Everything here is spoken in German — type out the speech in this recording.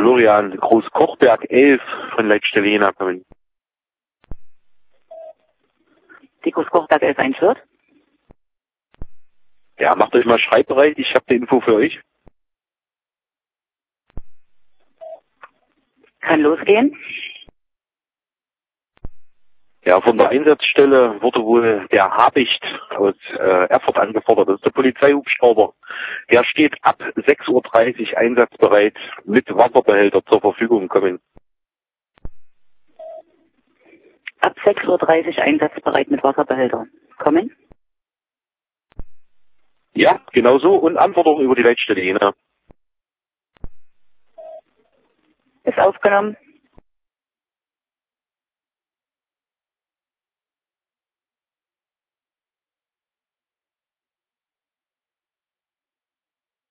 Florian Groß-Kochberg 11 von Leitstelle Jena kommen. Die Groß-Kochberg 11 einführt. Ja, macht euch mal schreibbereit, ich habe die Info für euch. Kann losgehen. Ja, von der Einsatzstelle wurde wohl der Habicht aus Erfurt angefordert. Das ist der Polizeihubschrauber. Der steht ab 6:30 Uhr einsatzbereit mit Wasserbehälter zur Verfügung kommen. Ab 6:30 Uhr einsatzbereit mit Wasserbehälter. Kommen. Ja, genau so. Und Anforderungen über die Leitstelle Jena. Ist aufgenommen.